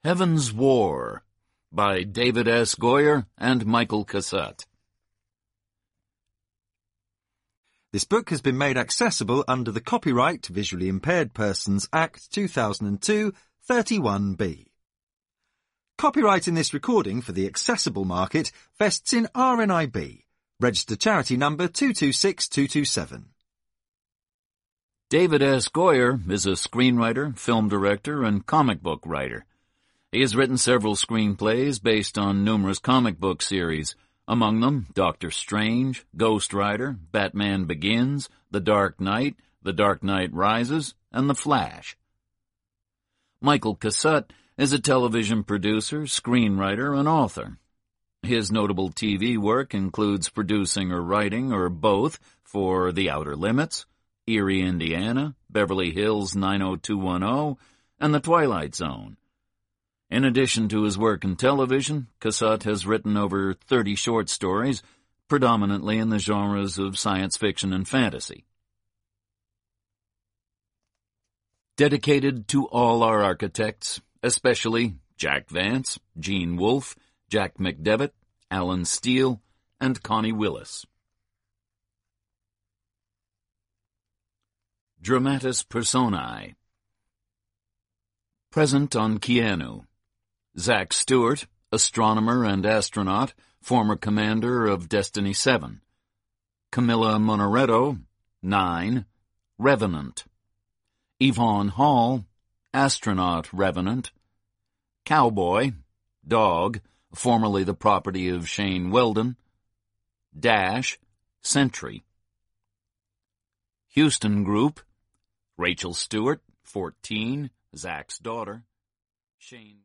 Heaven's War by David S. Goyer and Michael Cassutt. This book has been made accessible under the Copyright Visually Impaired Persons Act 2002, 31B. Copyright in this recording for the accessible market vests in RNIB, registered charity number 226227. David S. Goyer is a screenwriter, film director, and comic book writer. He has written several screenplays based on numerous comic book series, among them Doctor Strange, Ghost Rider, Batman Begins, The Dark Knight Rises, and The Flash. Michael Cassutt is a television producer, screenwriter, and author. His notable TV work includes producing or writing, or both, for The Outer Limits, Erie, Indiana, Beverly Hills 90210, and The Twilight Zone. In addition to his work in television, Cassutt has written over 30 short stories, predominantly in the genres of science fiction and fantasy. Dedicated to all our architects, especially Jack Vance, Gene Wolfe, Jack McDevitt, Alan Steele, and Connie Willis. Dramatis Personae. Present on Keanu: Zach Stewart, astronomer and astronaut, former commander of Destiny 7. Camilla Monaretto, 9, Revenant. Yvonne Hall, astronaut Revenant. Cowboy, dog, formerly the property of Shane Weldon. Dash, sentry. Houston Group: Rachel Stewart, 14, Zach's daughter. Shane